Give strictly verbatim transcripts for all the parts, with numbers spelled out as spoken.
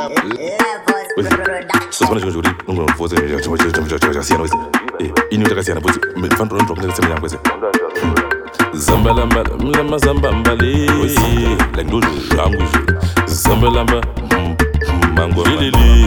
Sosibona nje ukuthi ungumvuzo nje nje siyana wese. Eh inyuta kasiyana futhi mfana ron drop ngisemnyama kwese. Zamba lamba lamba zamba mbali. La ndudu yangu nje. Zamba lamba mango lili.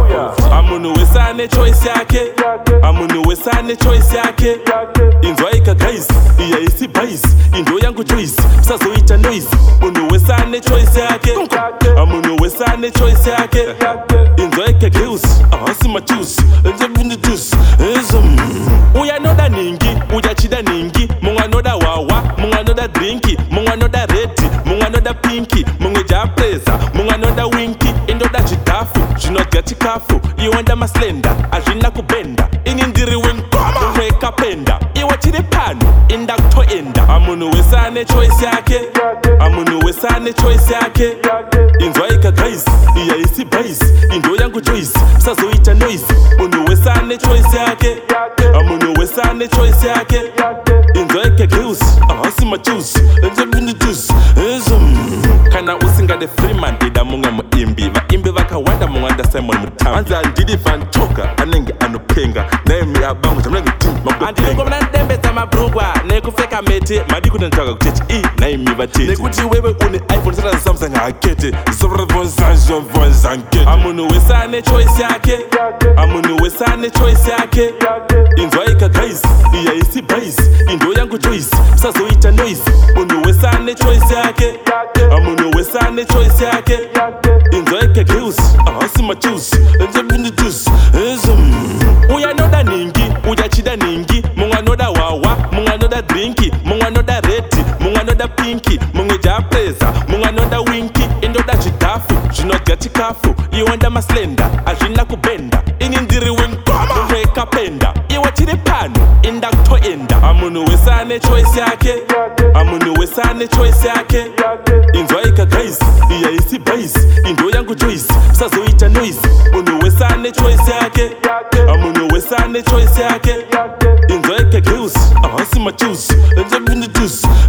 Amuntu wesane choice yake. Amuntu wesane choice yake. Inzwa ika guys, iya isi bias. Indo yangu choice, sazoita noise. Umuntu wesane choice yake. Amuntu wesane choice yake. Inzwa ika girls, ahasi ma juice. Nje bundi juice. Ezum. Uya noda ningi, uya chida ningi. Munga noda wawa, munga noda drinky, munga noda redi, munga noda pinky, munga japreza, munga noda winky. Indo da chitafu, chinodya chikafu. Iwanda maslenda, azvina kubenda. Inindiri wenkoma, weka penda. Iwa chiri pano, inda kutoenda. Amuntu wesane choice yake. Amuntu wesane choice yake. Inzwa ika guys, iya isi bias. Indo yangu choice, sazoita noise. Umuntu wesane choice yake. Amuntu wesane choice yake. Inzwa ika girls, ahasi ma juice. Nje bundi juice. Ezum. Kana usinga de freeman, ida munga muimbi. Vaimbi vakawanda munganda Simon Mutamu. Anza ndidi fantoka, anenge anopenga. Nemi abangu, jamlangi tim, mabutenga. Andi mungo mna ndembe tama brugwa. Nekufeka mete, madi kuna nchaka kuchechi. I, naimi vatete. Nekuti wewe uni iPhone, sata Samsung hakete. Zobra vonzanjo vonzankete. Amuntu wesane choice yake. Amuntu wesane choice yake. Inzwa ika guys, iya isi bias. Indo yangu choice, sazoita noise. Umuntu wesane choice yake. Amuntu wesane choice yake. Inzwa ika girls, ahasi ma juice. Nje bundi juice. Ezum. Uya noda ningi, uya chida ningi. Munga noda wawa, munga noda drinky, munga noda redi, munga noda pinky, munga japreza, munga noda winky. Indo da chitafu, chinodya chikafu. Iwanda maslenda, azvina kubenda. Inindiri wenkoma, weka penda. Iwa chiri pano, inda kutoenda. Amuntu wesane choice yake. Amuntu wesane choice yake. Inzwa ika guys, iya isi bias. Indo yangu choice, sazoita noise. Umuntu wesane choice yake. Amuntu wesane choice yake. Inzwa ika girls, ahasi ma juice. Nje bundi juice.